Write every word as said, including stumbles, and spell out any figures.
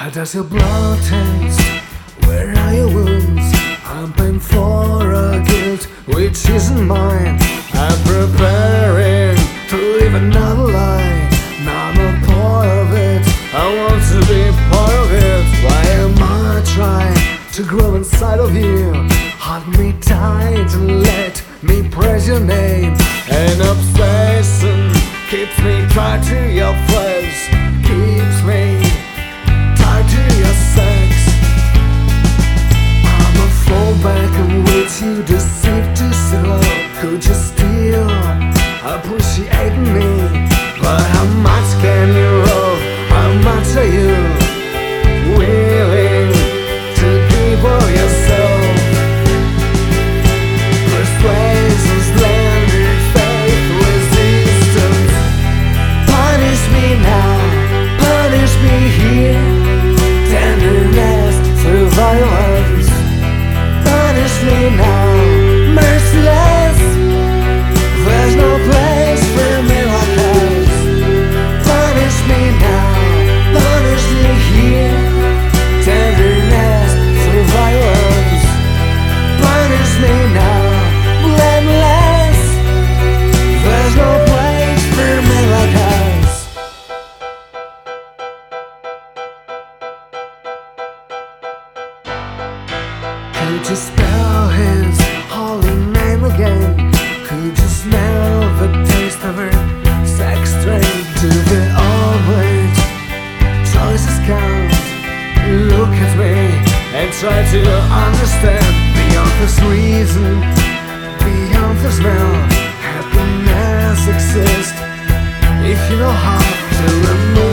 How does your blood taste? Where are your wounds? I'm paying for a guilt which isn't mine. I'm preparing to live another life. Now I'm a part of it, I want to be part of it. Why am I trying to grow inside of you? Hold me tight and let me praise your name. An obsession keeps me tied to your flesh, keeps me tied to your sex. I'ma fall back and wait you deceive to zero. Could you still appreciate me? But how much can you love? How much are you willing to give of yourself? Persuasions, landed faith, resistance. Punish me now, punish me here. Tenderness through violence. Punish me now, merciless. There's no place for miracles. Punish me now, punish me here. Tenderness through violence. Punish me now, blameless. There's no place for miracles. Could you spell his holy name again? Could you smell the taste of her sex straight to the oblate? Choices count. Look at me and try to understand. Beyond this reason, beyond the smell, happiness exists if you know how to remove